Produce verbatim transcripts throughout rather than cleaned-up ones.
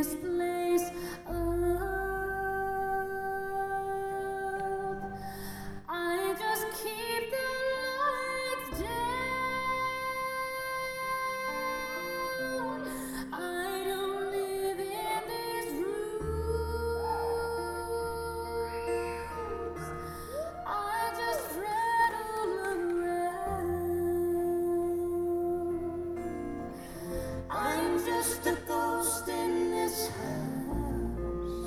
this place up. I just keep the lights down. I don't live in these rooms. I just rattle around. I'm just a ghost in this house.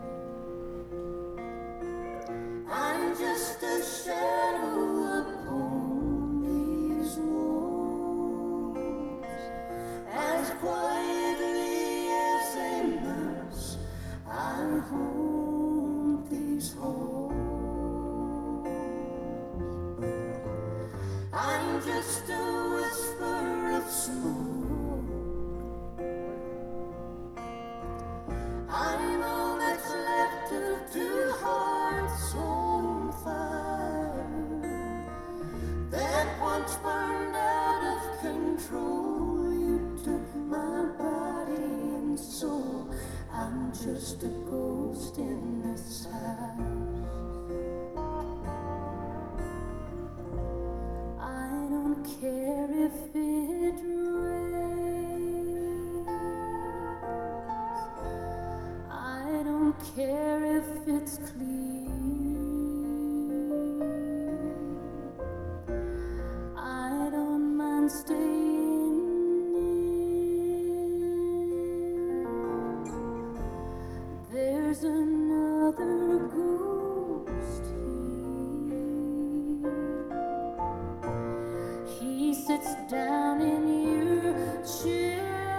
I'm just a shadow upon these walls. As quietly as a mouse, I haunt these halls. I'm just a whisper of smoke. I'm all that's left of two hearts on fire that once burned out of control. You took my body and soul. I'm just a ghost in this house. I don't care if it rains. I don't care if it's clean. I don't mind staying in. There's another ghost here. He sits down in your chair.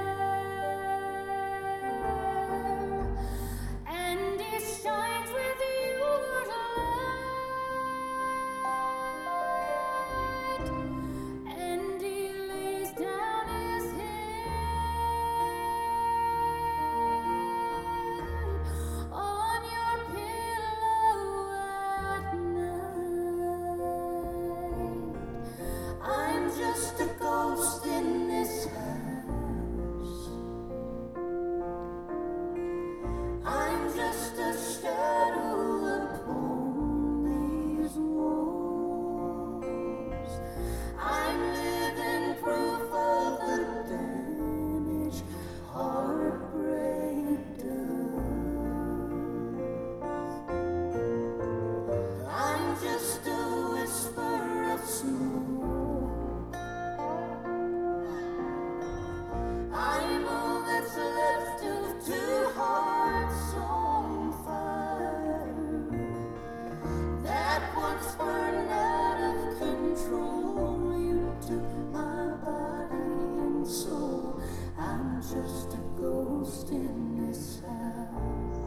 And he shines with your light, and he lays down his head on your pillow at night. I'm just a ghost in this house. I'm just a shadow upon these walls. I'm living proof of the damage heartbreak does. I'm just a whisper of smoke. I'm all that's left of two hearts on fire that once burned out of control. You took my body and soul. I'm just a ghost in this house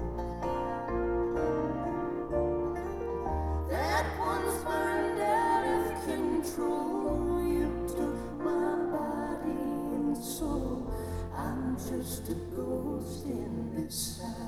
that once burned out of control. You took my body and soul. I'm just a ghost in this house.